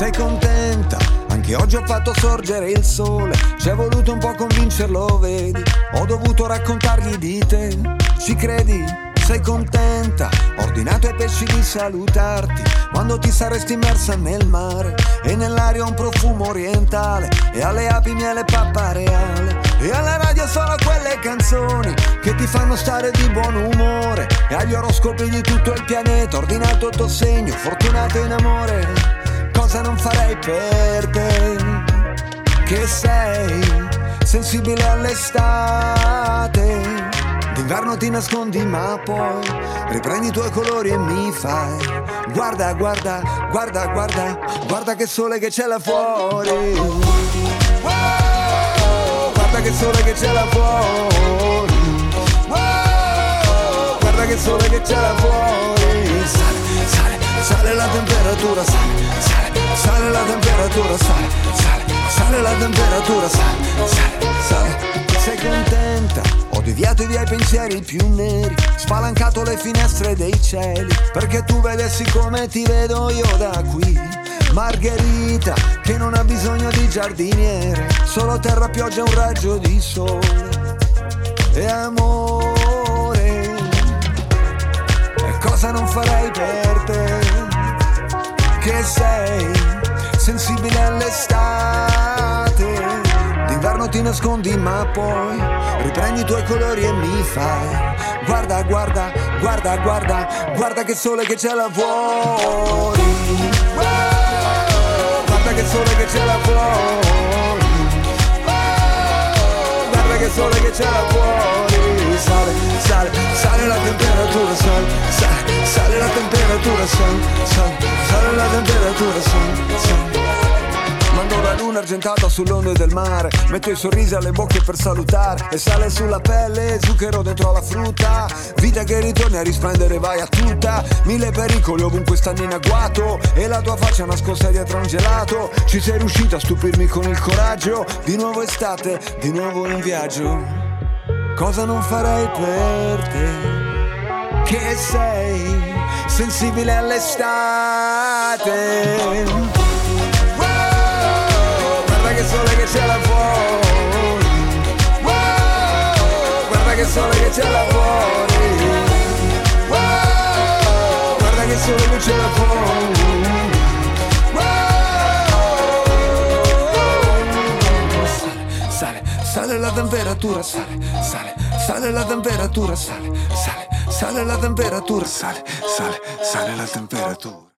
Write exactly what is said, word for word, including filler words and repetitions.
Sei contenta? Anche oggi ho fatto sorgere il sole. Ci è voluto un po' convincerlo, vedi. Ho dovuto raccontargli di te. Ci credi? Sei contenta? Ho ordinato ai pesci di salutarti quando ti saresti immersa nel mare. E nell'aria un profumo orientale. E alle api miele pappareale. E alla radio solo quelle canzoni che ti fanno stare di buon umore. E agli oroscopi di tutto il pianeta ordinato il tuo segno, fortunato in amore. Cosa non farei per te, che sei sensibile all'estate. D'inverno ti nascondi ma poi riprendi i tuoi colori e mi fai guarda, guarda, guarda, guarda, guarda che sole che c'è là fuori. Guarda che sole che c'è là fuori. Guarda che sole che c'è là fuori. Sale, sale, sale la temperatura, sale, sale, sale la temperatura, sale, sale, sale la temperatura, sale, sale, sale. Sei contenta? Ho deviato i miei pensieri più neri, spalancato le finestre dei cieli, perché tu vedessi come ti vedo io da qui. Margherita, che non ha bisogno di giardiniere, solo terra, pioggia e un raggio di sole. E amore, e cosa non farei per te, che sei sensibile all'estate. D'inverno ti nascondi ma poi riprendi i tuoi colori e mi fai guarda, guarda, guarda, guarda, guarda che sole che c'è là fuori. Guarda che sole che c'è là fuori. Guarda che sole che c'è là fuori. Sale, sale, sale la temperatura, sale, sale, sale la temperatura, sale, sale, sale la temperatura, sale, sale. Mando la luna argentata sull'onde del mare, metto i sorrisi alle bocche per salutare. E sale sulla pelle, zucchero dentro alla frutta. Vita che ritorni a risplendere, vai a tutta. Mille pericoli ovunque stanno in agguato. E la tua faccia nascosta dietro un gelato. Ci sei riuscita a stupirmi con il coraggio. Di nuovo estate, di nuovo in viaggio. Cosa non farei per te, che sei sensibile all'estate. Guarda che sole che c'è là fuori. Guarda che sole che c'è là fuori. Guarda che sole che c'è là fuori. Sale, sale, sale la temperatura, sale, sale, sale la temperatura, sale, sale, sale la temperatura, sale, sale, sale la temperatura.